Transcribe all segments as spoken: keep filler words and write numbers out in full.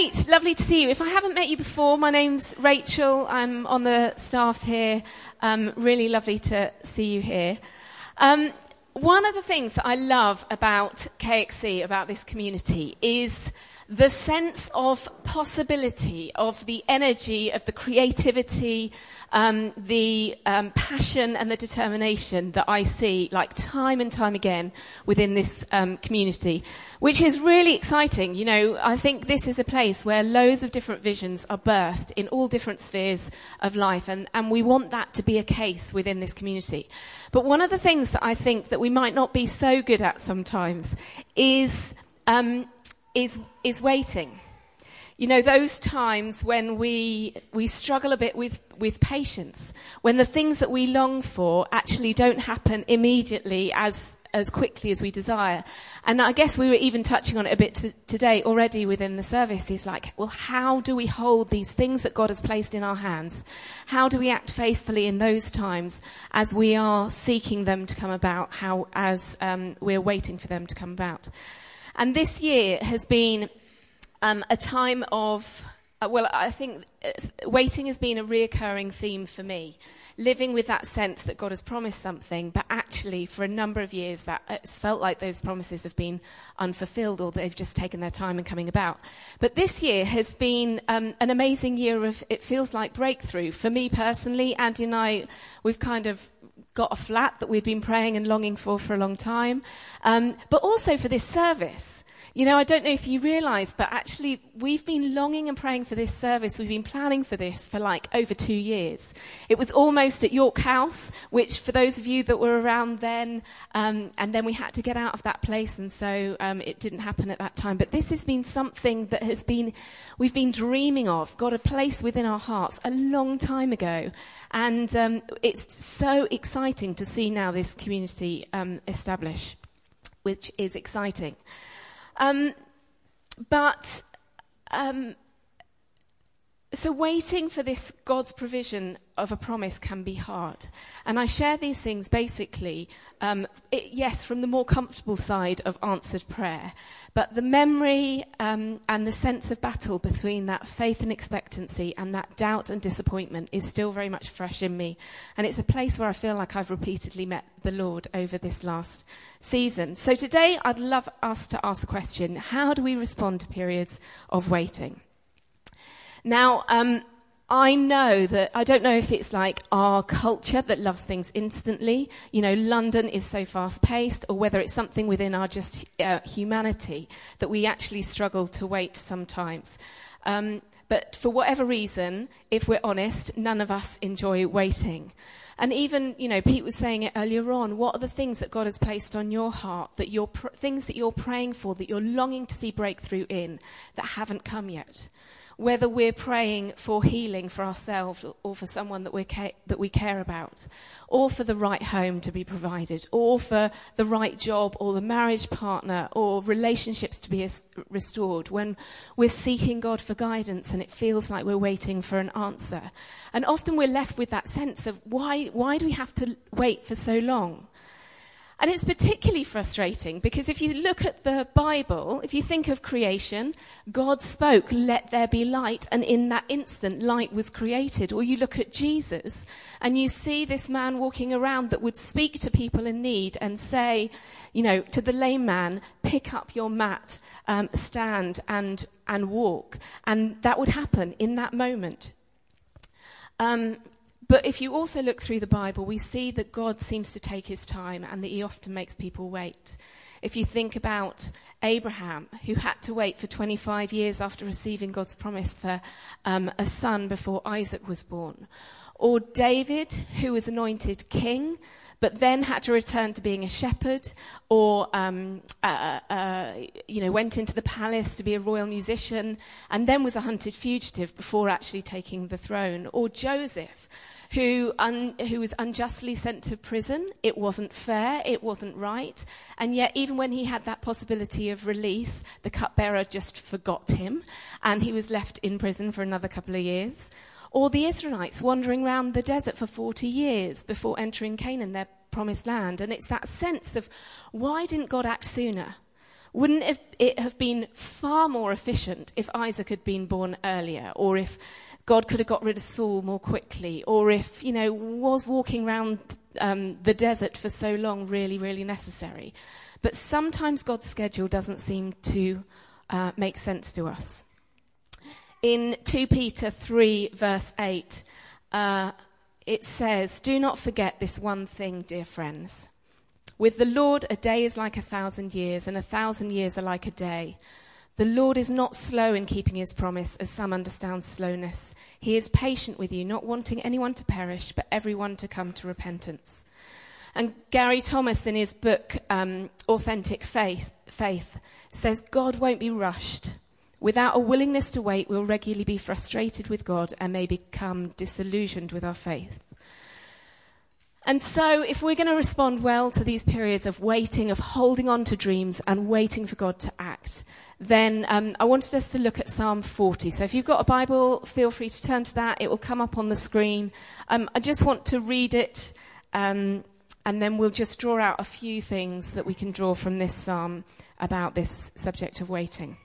Great, lovely to see you. If I haven't met you before, my name's Rachel. I'm on the staff here. Um, really lovely to see you here. Um, one of the things that I love about K X C, about this community, is the sense of possibility, of the energy, of the creativity, um, the um, passion and the determination that I see, like time and time again, within this um, community, which is really exciting. You know, I think this is a place where loads of different visions are birthed in all different spheres of life, and, and we want that to be a case within this community. But one of the things that I think that we might not be so good at sometimes is um, is is waiting. You know, those times when we we struggle a bit with, with patience, when the things that we long for actually don't happen immediately as as quickly as we desire. And I guess we were even touching on it a bit t- today already within the service. Is like, well, how do we hold these things that God has placed in our hands? How do we act faithfully in those times as we are seeking them to come about, how as um, we're waiting for them to come about? And this year has been um, a time of, uh, well, I think uh, waiting has been a reoccurring theme for me. Living with that sense that God has promised something, but actually for a number of years that it's felt like those promises have been unfulfilled, or they've just taken their time in coming about. But this year has been um, an amazing year of, it feels like, breakthrough. For me personally, Andy and I, we've kind of got a flat that we've been praying and longing for for a long time, um, but also for this service. You know, I don't know if you realise, but actually we've been longing and praying for this service. We've been planning for this for like over two years. It was almost at York House, which for those of you that were around then, um, and then we had to get out of that place, and so um, it didn't happen at that time. But this has been something that has been, we've been dreaming of, got a place within our hearts a long time ago. And um, it's so exciting to see now this community um, establish, which is exciting. Um, but, um, so waiting for this God's provision of a promise can be hard. And I share these things basically, um, it, yes, from the more comfortable side of answered prayer, but the memory um, and the sense of battle between that faith and expectancy and that doubt and disappointment is still very much fresh in me. And it's a place where I feel like I've repeatedly met the Lord over this last season. So today I'd love us to ask the question, how do we respond to periods of waiting? Now, um, I know that, I don't know if it's like our culture that loves things instantly, you know, London is so fast-paced, or whether it's something within our just uh, humanity that we actually struggle to wait sometimes. Um, but for whatever reason, if we're honest, none of us enjoy waiting. And even, you know, Pete was saying it earlier on, what are the things that God has placed on your heart, that you're pr- things that you're praying for, that you're longing to see breakthrough in, that haven't come yet? Whether we're praying for healing for ourselves or for someone that we ca- that we care about, or for the right home to be provided, or for the right job or the marriage partner or relationships to be as- restored, when we're seeking God for guidance and it feels like we're waiting for an answer. And often we're left with that sense of why, why do we have to wait for so long? And it's particularly frustrating because if you look at the Bible, if you think of creation, God spoke, let there be light, and in that instant, light was created. Or you look at Jesus, and you see this man walking around that would speak to people in need and say, you know, to the lame man, pick up your mat, um, stand and and walk. And that would happen in that moment. Um But if you also look through the Bible, we see that God seems to take his time and that he often makes people wait. If you think about Abraham, who had to wait for twenty-five years after receiving God's promise for um, a son before Isaac was born. Or David, who was anointed king, but then had to return to being a shepherd, or um, uh, uh, you know, went into the palace to be a royal musician, and then was a hunted fugitive before actually taking the throne. Or Joseph, who un, who was unjustly sent to prison. It wasn't fair, it wasn't right, and yet even when he had that possibility of release, the cupbearer just forgot him, and he was left in prison for another couple of years. Or the Israelites wandering around the desert for forty years before entering Canaan, their promised land. And it's that sense of, why didn't God act sooner? Wouldn't it, it have been far more efficient if Isaac had been born earlier, or if God could have got rid of Saul more quickly, or if, you know, was walking around um, the desert for so long really, really necessary? But sometimes God's schedule doesn't seem to uh, make sense to us. In Second Peter three, verse eight, uh, it says, "Do not forget this one thing, dear friends. With the Lord, a day is like a thousand years, and a thousand years are like a day. The Lord is not slow in keeping his promise, as some understand slowness. He is patient with you, not wanting anyone to perish, but everyone to come to repentance." And Gary Thomas, in his book, um, Authentic Faith, Faith, says, "God won't be rushed. Without a willingness to wait, we'll regularly be frustrated with God and may become disillusioned with our faith." And so if we're going to respond well to these periods of waiting, of holding on to dreams and waiting for God to act, then um, I wanted us to look at Psalm forty. So if you've got a Bible, feel free to turn to that. It will come up on the screen. Um, I just want to read it, um, and then we'll just draw out a few things that we can draw from this psalm about this subject of waiting.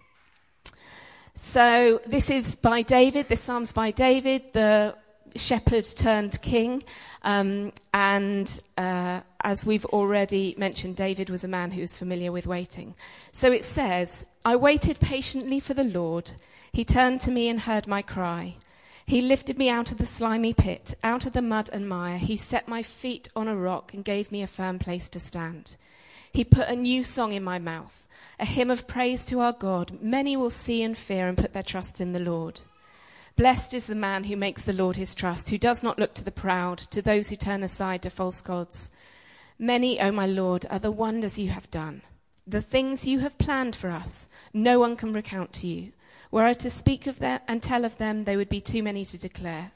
So this is by David. This psalm's by David, the shepherd turned king. Um, and uh, as we've already mentioned, David was a man who was familiar with waiting. So it says, "I waited patiently for the Lord. He turned to me and heard my cry. He lifted me out of the slimy pit, out of the mud and mire. He set my feet on a rock and gave me a firm place to stand. He put a new song in my mouth, a hymn of praise to our God. Many will see and fear and put their trust in the Lord. Blessed is the man who makes the Lord his trust, who does not look to the proud, to those who turn aside to false gods. Many, O my Lord, are the wonders you have done. The things you have planned for us, no one can recount to you. Were I to speak of them and tell of them, they would be too many to declare.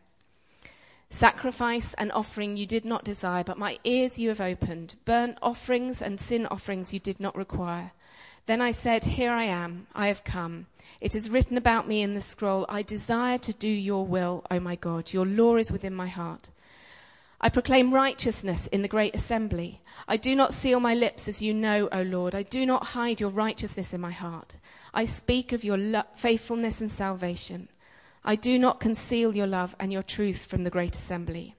Sacrifice and offering you did not desire, but my ears you have opened. Burnt offerings and sin offerings you did not require. Then I said, here I am, I have come. It is written about me in the scroll. I desire to do your will, O my God. Your law is within my heart. I proclaim righteousness in the great assembly. I do not seal my lips, as you know, O Lord. I do not hide your righteousness in my heart. I speak of your lo- faithfulness and salvation. I do not conceal your love and your truth from the great assembly.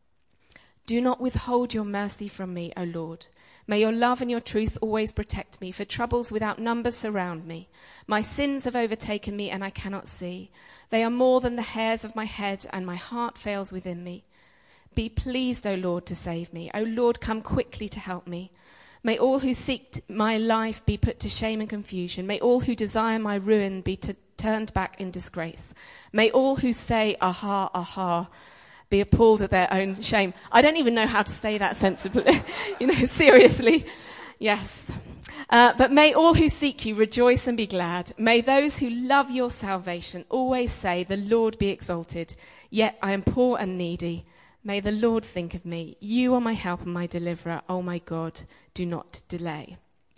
Do not withhold your mercy from me, O Lord. May your love and your truth always protect me, for troubles without number surround me. My sins have overtaken me, and I cannot see. They are more than the hairs of my head, and my heart fails within me. Be pleased, O Lord, to save me. O Lord, come quickly to help me. May all who seek my life be put to shame and confusion. May all who desire my ruin be t- turned back in disgrace. May all who say, aha, aha, be appalled at their own shame. I don't even know how to say that sensibly. you know, seriously. Yes. Uh, but may all who seek you rejoice and be glad. May those who love your salvation always say, the Lord be exalted. Yet I am poor and needy. May the Lord think of me. You are my help and my deliverer. Oh my God, do not delay.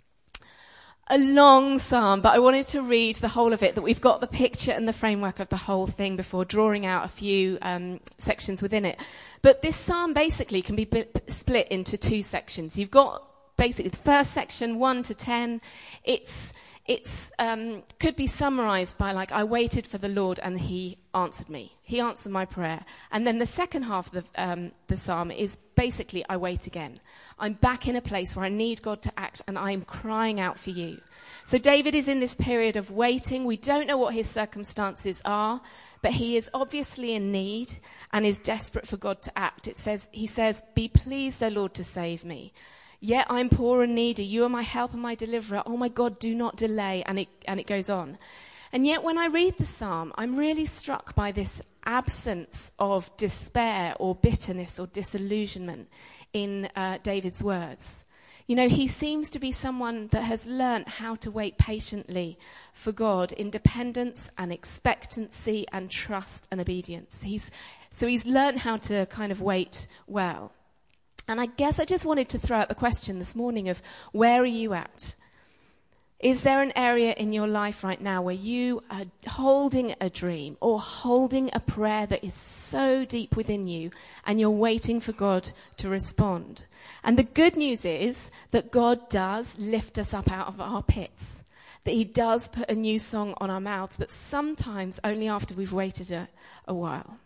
A long psalm, but I wanted to read the whole of it, that we've got the picture and the framework of the whole thing before drawing out a few um, sections within it. But this psalm basically can be b- split into two sections. You've got basically the first section, one to ten. It's It's um, could be summarized by, like, I waited for the Lord and he answered me. He answered my prayer. And then the second half of the, um, the psalm is basically, I wait again. I'm back in a place where I need God to act and I'm crying out for you. So David is in this period of waiting. We don't know what his circumstances are, but he is obviously in need and is desperate for God to act. It says, he says, be pleased, O Lord, to save me. Yet I'm poor and needy. You are my help and my deliverer. Oh my God, do not delay. And it, and it goes on. And yet when I read the psalm, I'm really struck by this absence of despair or bitterness or disillusionment in uh, David's words. You know, he seems to be someone that has learnt how to wait patiently for God in dependence and expectancy and trust and obedience. He's, so he's learnt how to kind of wait well. And I guess I just wanted to throw out the question this morning of, where are you at? Is there an area in your life right now where you are holding a dream or holding a prayer that is so deep within you and you're waiting for God to respond? And the good news is that God does lift us up out of our pits. that he does put a new song on our mouths, but sometimes only after we've waited a, a while.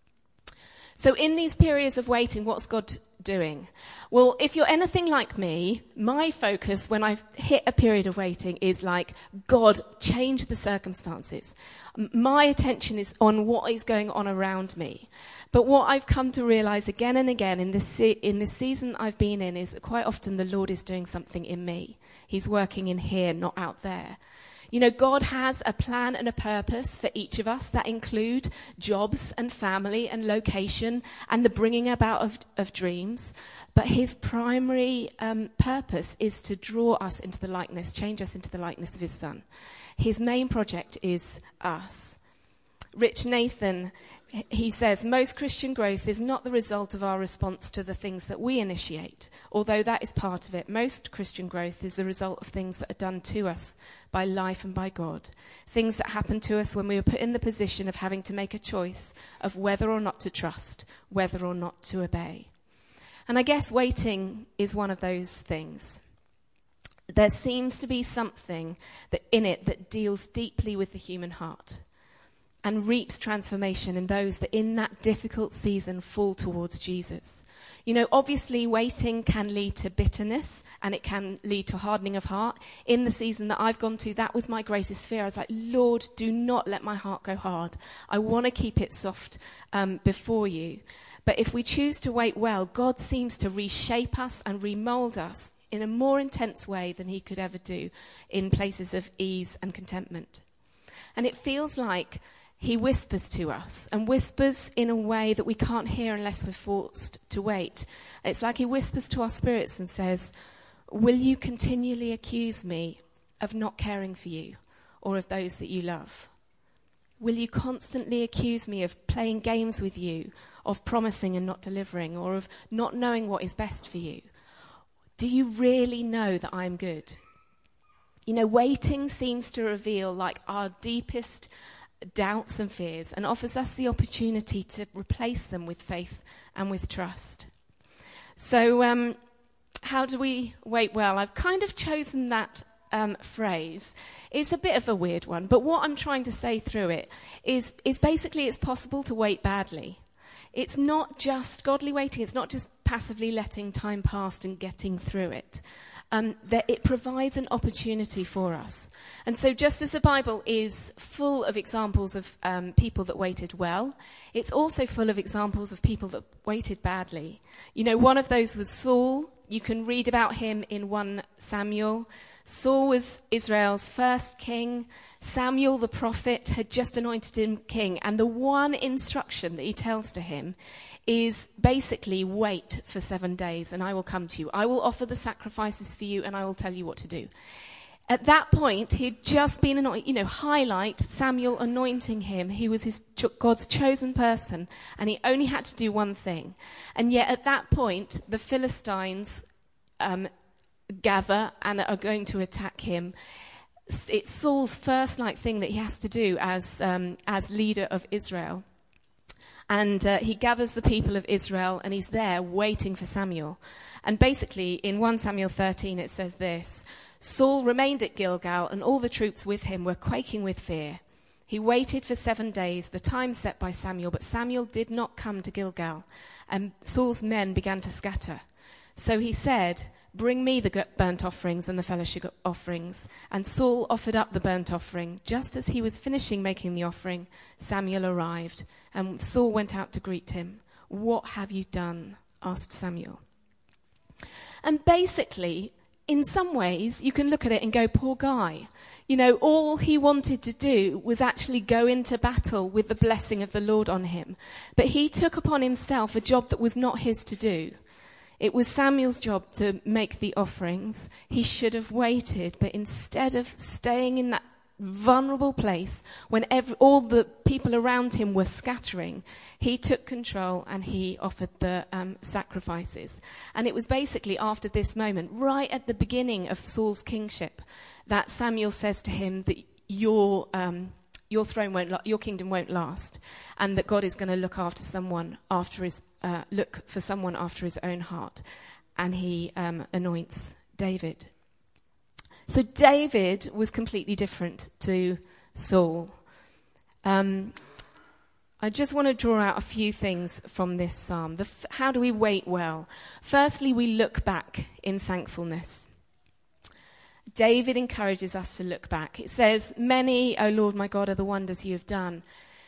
So in these periods of waiting, what's God doing? Well, if you're anything like me, my focus when I've hit a period of waiting is like, God, change the circumstances. My attention is on what is going on around me. But what I've come to realize again and again in this, se- in this season I've been in is that quite often the Lord is doing something in me. He's working in here, not out there. You know, God has a plan and a purpose for each of us that include jobs and family and location and the bringing about of, of dreams. But his primary um, purpose is to draw us into the likeness, change us into the likeness of his son. His main project is us. Rich Nathan, he says, most Christian growth is not the result of our response to the things that we initiate. Although that is part of it, most Christian growth is the result of things that are done to us by life and by God. Things that happen to us when we were put in the position of having to make a choice of whether or not to trust, whether or not to obey. And I guess waiting is one of those things. There seems to be something that in it that deals deeply with the human heart and reaps transformation in those that in that difficult season fall towards Jesus. You know, obviously waiting can lead to bitterness and it can lead to hardening of heart. In the season that I've gone to, that was my greatest fear. I was like, Lord, do not let my heart go hard. I want to keep it soft um, before you. But if we choose to wait well, God seems to reshape us and remold us in a more intense way than he could ever do in places of ease and contentment. And it feels like he whispers to us, and whispers in a way that we can't hear unless we're forced to wait. It's like he whispers to our spirits and says, will you continually accuse me of not caring for you or of those that you love? Will you constantly accuse me of playing games with you, of promising and not delivering, or of not knowing what is best for you? Do you really know that I'm good? You know, waiting seems to reveal like our deepest doubts and fears and offers us the opportunity to replace them with faith and with trust. So um, how do we wait well? I've kind of chosen that um, phrase. It's a bit of a weird one, but what I'm trying to say through it is, is basically it's possible to wait badly. It's not just godly waiting. It's not just passively letting time pass and getting through it. Um, that it provides an opportunity for us. And so just as the Bible is full of examples of um, people that waited well, it's also full of examples of people that waited badly. You know, one of those was Saul. You can read about him in First Samuel. Saul was Israel's first king. Samuel the prophet had just anointed him king. And the one instruction that he tells to him is basically wait for seven days and I will come to you. I will offer the sacrifices for you and I will tell you what to do. At that point, he'd just been anointed, you know, highlight Samuel anointing him. He was his God's chosen person and he only had to do one thing. And yet at that point, the Philistines um, gather and are going to attack him. It's Saul's first like thing that he has to do as um, as leader of Israel. And uh, he gathers the people of Israel and he's there waiting for Samuel. And basically in First Samuel thirteen it says this, Saul remained at Gilgal and all the troops with him were quaking with fear. He waited for seven days, the time set by Samuel, but Samuel did not come to Gilgal. And Saul's men began to scatter. So he said, bring me the burnt offerings and the fellowship offerings. And Saul offered up the burnt offering. Just as he was finishing making the offering, Samuel arrived. And Saul went out to greet him. What have you done? Asked Samuel. And basically, in some ways, you can look at it and go, poor guy. You know, all he wanted to do was actually go into battle with the blessing of the Lord on him. But he took upon himself a job that was not his to do. It was Samuel's job to make the offerings. He should have waited, but instead of staying in that vulnerable place when every, all the people around him were scattering, he took control and he offered the um, sacrifices. And it was basically after this moment, right at the beginning of Saul's kingship, that Samuel says to him that your um, your throne won't, la- your kingdom won't last, and that God is going to look after someone after his uh, look for someone after his own heart, and he um, anoints David. So David was completely different to Saul. Um, I just want to draw out a few things from this psalm. The f- how do we wait well? Firstly, we look back in thankfulness. David encourages us to look back. It says, many, O Lord my God, are the wonders you have done.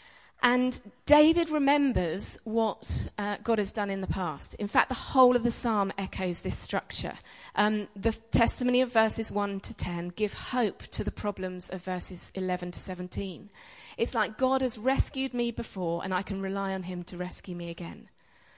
And David remembers what uh, God has done in the past. In fact, the whole of the psalm echoes this structure. Um, the testimony of verses one to ten give hope to the problems of verses eleven to seventeen. It's like God has rescued me before and I can rely on him to rescue me again.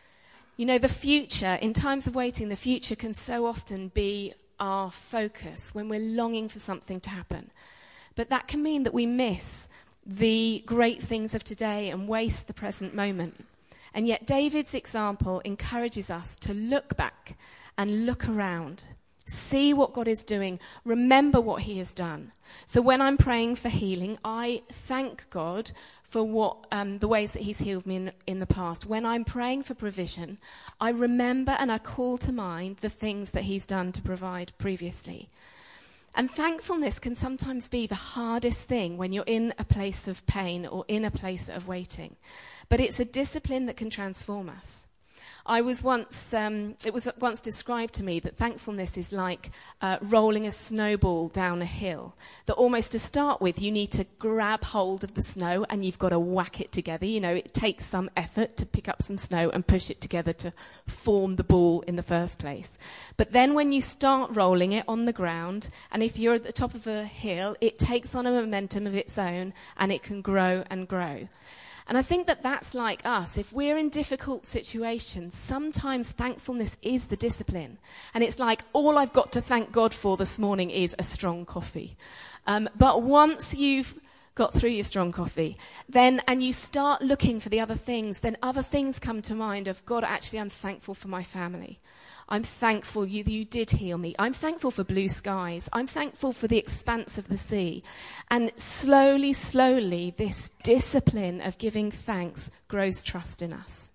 You know, the future, in times of waiting, the future can so often be our focus when we're longing for something to happen. But that can mean that we miss the great things of today and waste the present moment. And yet David's example encourages us to look back and look around, see what God is doing, remember what he has done. So when I'm praying for healing, I thank God for what um, the ways that he's healed me in, in the past. When I'm praying for provision, I remember and I call to mind the things that he's done to provide previously. And thankfulness can sometimes be the hardest thing when you're in a place of pain or in a place of waiting. But it's a discipline that can transform us. I was once, um, it was once described to me that thankfulness is like uh, rolling a snowball down a hill. That almost to start with, you need to grab hold of the snow and you've got to whack it together. You know, it takes some effort to pick up some snow and push it together to form the ball in the first place. But then when you start rolling it on the ground, and if you're at the top of a hill, it takes on a momentum of its own and it can grow and grow. And I think that that's like us. If we're in difficult situations, sometimes thankfulness is the discipline. And it's like, all I've got to thank God for this morning is a strong coffee. Um, but once you've got through your strong coffee, then, and you start looking for the other things, then other things come to mind of, God, actually, I'm thankful for my family. I'm thankful you, you did heal me. I'm thankful for blue skies. I'm thankful for the expanse of the sea. And slowly, slowly, this discipline of giving thanks grows trust in us.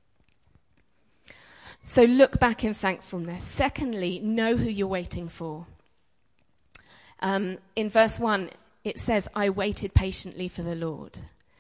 So look back in thankfulness. Secondly, know who you're waiting for. Um, in verse one, it says, I waited patiently for the Lord.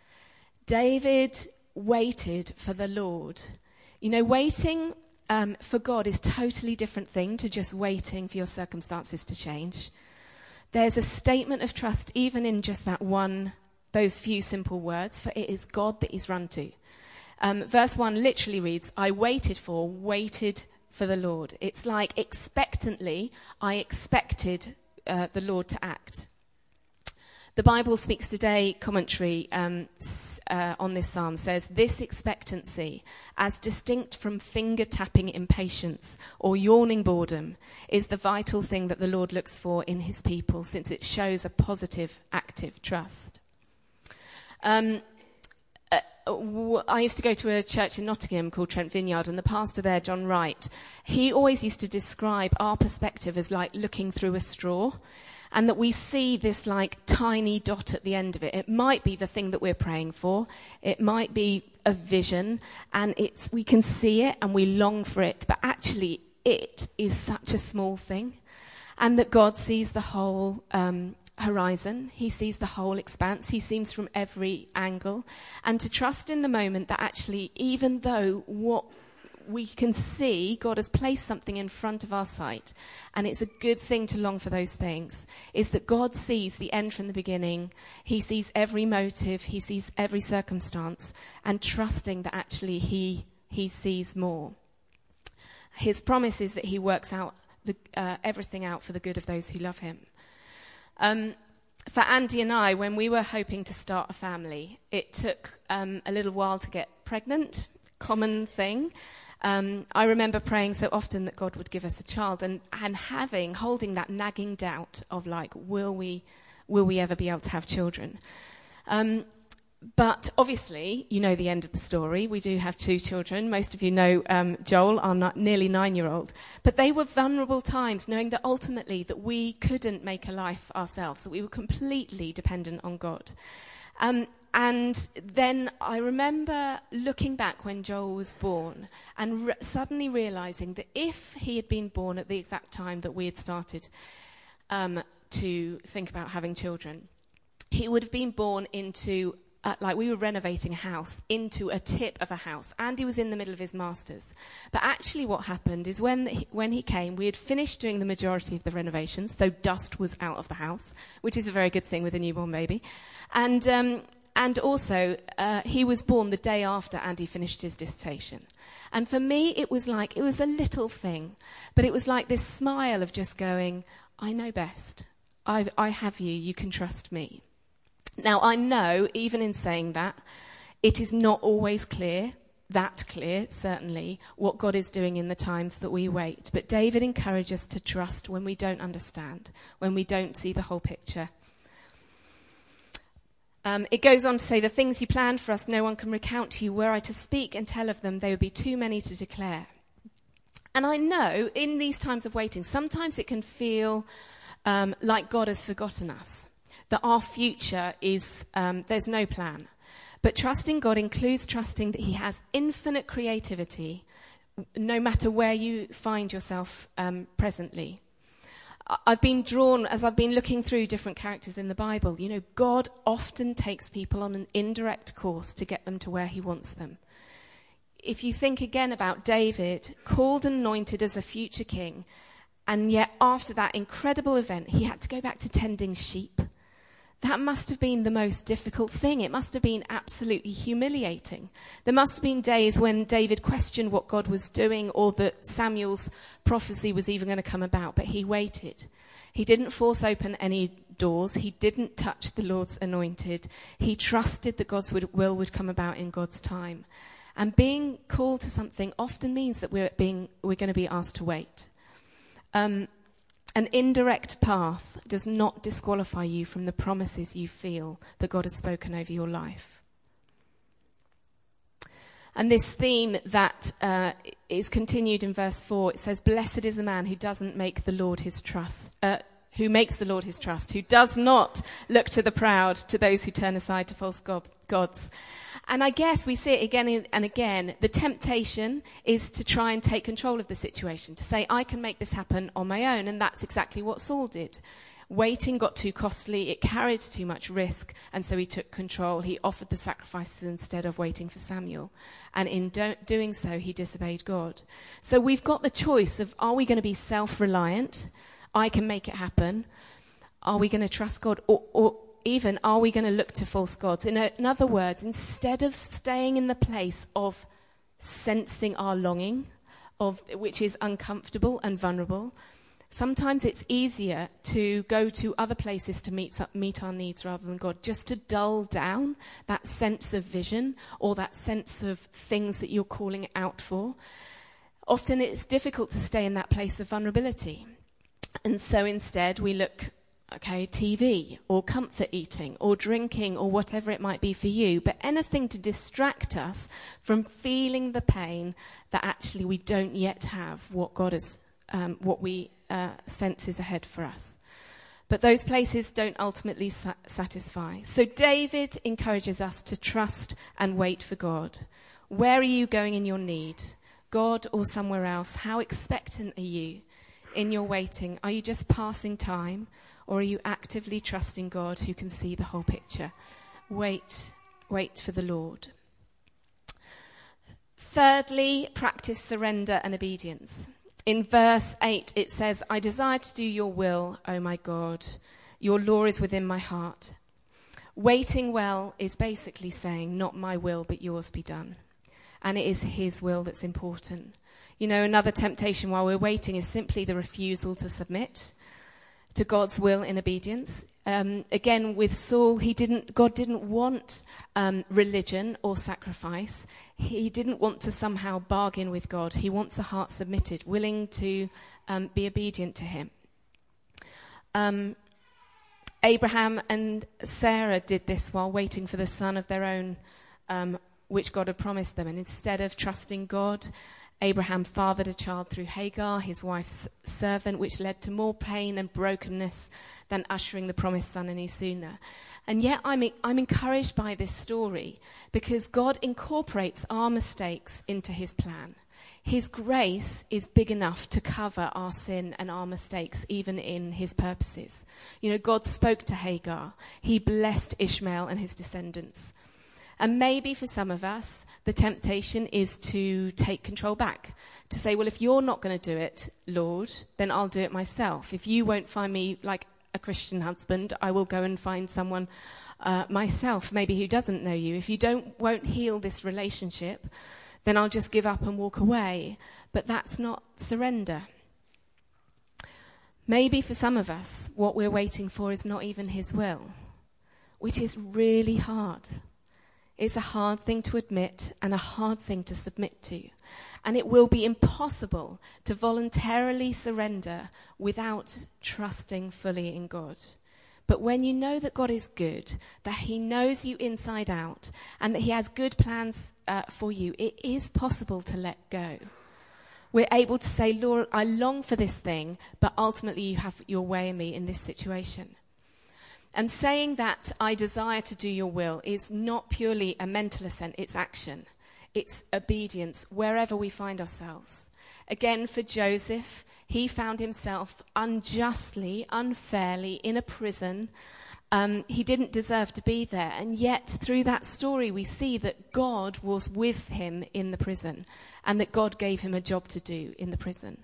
David waited for the Lord. You know, waiting Um, for God is a totally different thing to just waiting for your circumstances to change. There's a statement of trust even in just that one, those few simple words, for it is God that he's run to. Um, verse one literally reads, I waited for, waited for the Lord. It's like expectantly, I expected uh, the Lord to act. The Bible Speaks Today commentary um, uh, on this psalm says, this expectancy, as distinct from finger-tapping impatience or yawning boredom, is the vital thing that the Lord looks for in his people, since it shows a positive, active trust. Um, uh, w- I used to go to a church in Nottingham called Trent Vineyard, and the pastor there, John Wright, he always used to describe our perspective as like looking through a straw. And that we see this like tiny dot at the end of it. It might be the thing that we're praying for. It might be a vision, and it's we can see it and we long for it. But actually, it is such a small thing, and that God sees the whole um, horizon. He sees the whole expanse. He sees from every angle, and to trust in the moment that actually, even though what we can see, God has placed something in front of our sight, and it's a good thing to long for those things, is that God sees the end from the beginning. He sees every motive. He sees every circumstance, and trusting that actually he, he sees more. His promise is that he works out the, uh, everything out for the good of those who love him. Um, for Andy and I, when we were hoping to start a family, it took um, a little while to get pregnant, common thing. Um, I remember praying so often that God would give us a child, and, and having, holding that nagging doubt of like, will we, will we ever be able to have children? Um, but obviously, you know the end of the story. We do have two children. Most of you know um, Joel, our not, nearly nine-year-old. But they were vulnerable times, knowing that ultimately that we couldn't make a life ourselves, that we were completely dependent on God. Um, And then I remember looking back when Joel was born and re- suddenly realizing that if he had been born at the exact time that we had started um, to think about having children. He would have been born into, uh, like we were renovating a house, into a tip of a house. Andy was in the middle of his masters. But actually what happened is when he, when he came, we had finished doing the majority of the renovations, so dust was out of the house, which is a very good thing with a newborn baby. And um, and also, uh, he was born the day after Andy finished his dissertation. And for me, it was like, it was a little thing, but it was like this smile of just going, I know best. I, I have you, you can trust me. Now, I know, even in saying that, it is not always clear, that clear, certainly, what God is doing in the times that we wait. But David encourages us to trust when we don't understand, when we don't see the whole picture. Um, it goes on to say, the things you planned for us, no one can recount to you. Were I to speak and tell of them, they would be too many to declare. And I know, in these times of waiting, sometimes it can feel um, like God has forgotten us, that our future is, um, there's no plan. But trusting God includes trusting that he has infinite creativity, no matter where you find yourself um, presently. I've been drawn, as I've been looking through different characters in the Bible, you know, God often takes people on an indirect course to get them to where he wants them. If you think again about David, called and anointed as a future king, and yet after that incredible event, he had to go back to tending sheep. That must have been the most difficult thing. It must have been absolutely humiliating. There must have been days when David questioned what God was doing or that Samuel's prophecy was even going to come about, but he waited. He didn't force open any doors. He didn't touch the Lord's anointed. He trusted that God's will would come about in God's time. And being called to something often means that we're being we're going to be asked to wait. Um, An indirect path does not disqualify you from the promises you feel that God has spoken over your life. And this theme that uh, is continued in verse four, it says, blessed is the man who doesn't make the Lord his trust, uh, who makes the Lord his trust, who does not look to the proud, to those who turn aside to false go- gods. And I guess we see it again and again. The temptation is to try and take control of the situation, to say, I can make this happen on my own. And that's exactly what Saul did. Waiting got too costly. It carried too much risk. And so he took control. He offered the sacrifices instead of waiting for Samuel. And in do- doing so, he disobeyed God. So we've got the choice of, are we going to be self-reliant? I can make it happen. Are we going to trust God? Or, or even, are we going to look to false gods? In, a, in other words, instead of staying in the place of sensing our longing, of which is uncomfortable and vulnerable, sometimes it's easier to go to other places to meet, meet our needs rather than God, just to dull down that sense of vision or that sense of things that you're calling out for. Often it's difficult to stay in that place of vulnerability. And so instead we look, okay, T V or comfort eating or drinking or whatever it might be for you, but anything to distract us from feeling the pain that actually we don't yet have what God has, um, what we uh, sense is ahead for us. But those places don't ultimately sa- satisfy. So David encourages us to trust and wait for God. Where are you going in your need? God or somewhere else? How expectant are you in your waiting? Are you just passing time, or are you actively trusting God who can see the whole picture? Wait, wait for the Lord. Thirdly, practice surrender and obedience. In verse eight, it says, I desire to do your will, O my God. Your law is within my heart. Waiting well is basically saying, not my will, but yours be done. And it is his will that's important. You know, another temptation while we're waiting is simply the refusal to submit to God's will in obedience. Um, again, with Saul, he didn't. God didn't want um, religion or sacrifice. He didn't want to somehow bargain with God. He wants a heart submitted, willing to um, be obedient to him. Um, Abraham and Sarah did this while waiting for the son of their own, um, which God had promised them. And instead of trusting God, Abraham fathered a child through Hagar, his wife's servant, which led to more pain and brokenness than ushering the promised son any sooner. And yet I'm, I'm encouraged by this story because God incorporates our mistakes into his plan. His grace is big enough to cover our sin and our mistakes, even in his purposes. You know, God spoke to Hagar. He blessed Ishmael and his descendants. And maybe for some of us, the temptation is to take control back. To say, well, if you're not going to do it, Lord, then I'll do it myself. If you won't find me like a Christian husband, I will go and find someone uh, myself, maybe who doesn't know you. If you don't won't heal this relationship, then I'll just give up and walk away. But that's not surrender. Maybe for some of us, what we're waiting for is not even his will, which is really hard. It's a hard thing to admit and a hard thing to submit to. And it will be impossible to voluntarily surrender without trusting fully in God. But when you know that God is good, that he knows you inside out, and that he has good plans uh, for you, it is possible to let go. We're able to say, Lord, I long for this thing, but ultimately you have your way in me in this situation. And saying that I desire to do your will is not purely a mental assent, it's action. It's obedience wherever we find ourselves. Again, for Joseph, he found himself unjustly, unfairly in a prison. Um, he didn't deserve to be there. And yet, through that story, we see that God was with him in the prison and that God gave him a job to do in the prison.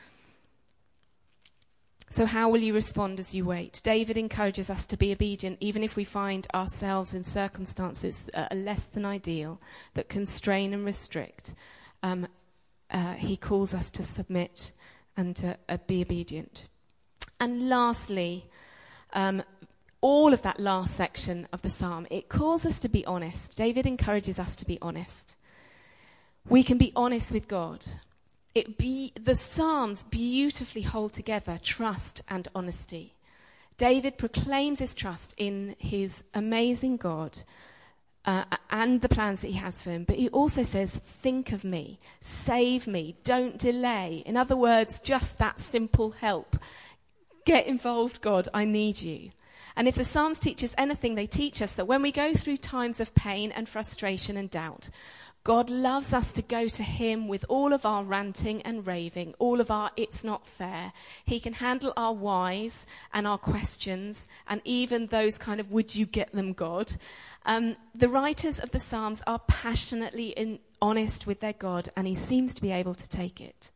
So how will you respond as you wait? David encourages us to be obedient, even if we find ourselves in circumstances that are less than ideal, that constrain and restrict. Um, uh, he calls us to submit and to uh, be obedient. And lastly, um, all of that last section of the psalm, it calls us to be honest. David encourages us to be honest. We can be honest with God. It be, the Psalms beautifully hold together trust and honesty. David proclaims his trust in his amazing God uh, and the plans that he has for him. But he also says, think of me, save me, don't delay. In other words, just that simple help. Get involved, God, I need you. And if the Psalms teach us anything, they teach us that when we go through times of pain and frustration and doubt, God loves us to go to him with all of our ranting and raving, all of our it's not fair. He can handle our whys and our questions and even those kind of would you get them, God. Um, the writers of the Psalms are passionately in, honest with their God, and he seems to be able to take it.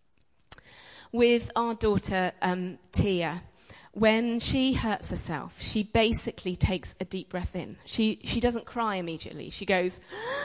With our daughter um, Tia, when she hurts herself, she basically takes a deep breath in. She she doesn't cry immediately. She goes...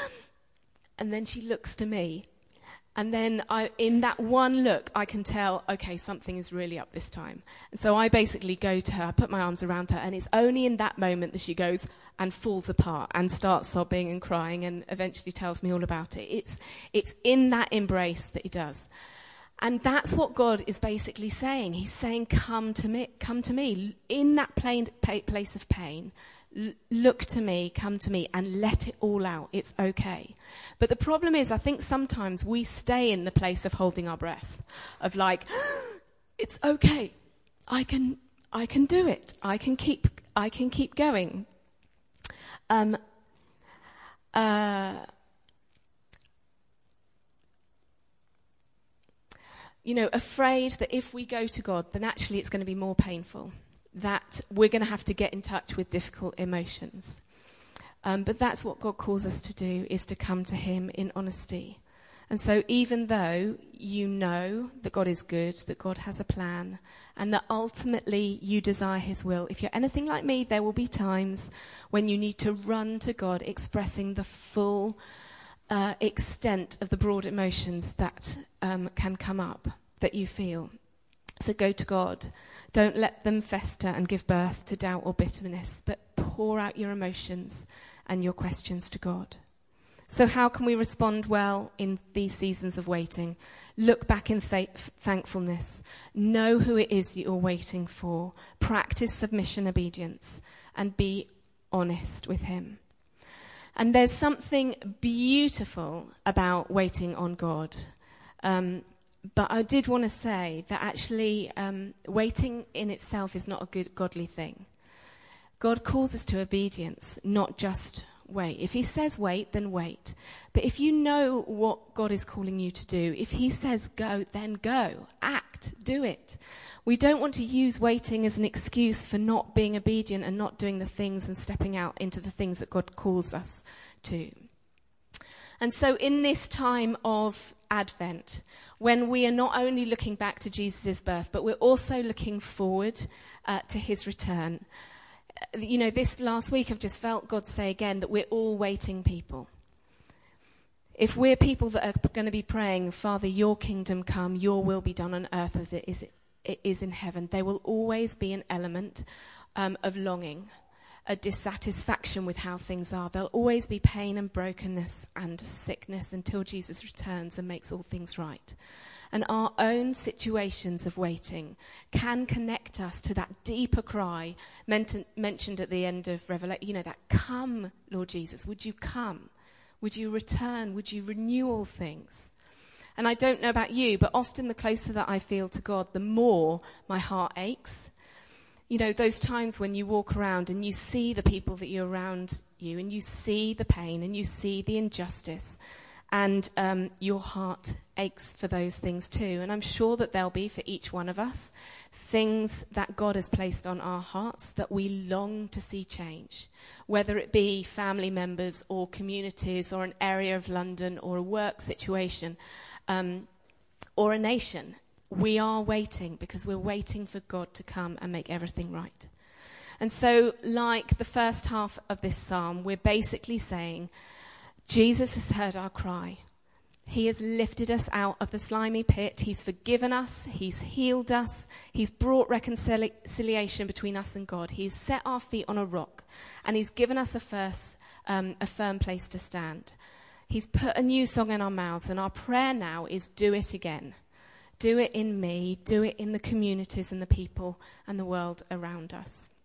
And then she looks to me. And then I, in that one look, I can tell, okay, something is really up this time. And so I basically go to her, put my arms around her, and it's only in that moment that she goes and falls apart and starts sobbing and crying and eventually tells me all about it. It's, it's in that embrace that he does. And that's what God is basically saying. He's saying, come to me, come to me. In that plain, place of pain, look to me, come to me, and let it all out. It's okay. But the problem is, I think sometimes we stay in the place of holding our breath, of like, it's okay. I can, I can do it. I can keep, I can keep going. Um, uh, you know, afraid that if we go to God, then actually it's going to be more painful. That we're going to have to get in touch with difficult emotions. Um, but that's what God calls us to do, is to come to him in honesty. And so even though you know that God is good, that God has a plan, and that ultimately you desire his will, if you're anything like me, there will be times when you need to run to God expressing the full uh, extent of the broad emotions that um, can come up, that you feel. So go to God. Don't let them fester and give birth to doubt or bitterness, but pour out your emotions and your questions to God. So how can we respond well in these seasons of waiting? Look back in th- thankfulness. Know who it is you're waiting for. Practice submission, obedience, and be honest with him. And there's something beautiful about waiting on God. Um, But I did want to say that actually um, waiting in itself is not a good godly thing. God calls us to obedience, not just wait. If he says wait, then wait. But if you know what God is calling you to do, if he says go, then go. Act. Do it. We don't want to use waiting as an excuse for not being obedient and not doing the things and stepping out into the things that God calls us to. And so in this time of Advent, when we are not only looking back to Jesus' birth, but we're also looking forward uh, to his return. You know, this last week I've just felt God say again that we're all waiting people. If we're people that are going to be praying, Father, your kingdom come, your will be done on earth as it is, it is in heaven, there will always be an element um, of longing, a dissatisfaction with how things are. There'll always be pain and brokenness and sickness until Jesus returns and makes all things right. And our own situations of waiting can connect us to that deeper cry meant, mentioned at the end of Revelation. You know, that come, Lord Jesus, would you come? Would you return? Would you renew all things? And I don't know about you, but often the closer that I feel to God, the more my heart aches. You know, those times when you walk around and you see the people that you're around you and you see the pain and you see the injustice and um, your heart aches for those things too. And I'm sure that there'll be for each one of us things that God has placed on our hearts that we long to see change, whether it be family members or communities or an area of London or a work situation um, or a nation. We are waiting because we're waiting for God to come and make everything right. And so, like the first half of this psalm, we're basically saying, Jesus has heard our cry. He has lifted us out of the slimy pit. He's forgiven us. He's healed us. He's brought reconciliation between us and God. He's set our feet on a rock. And he's given us a, first, um, a firm place to stand. He's put a new song in our mouths. And our prayer now is do it again. Do it in me, do it in the communities and the people and the world around us.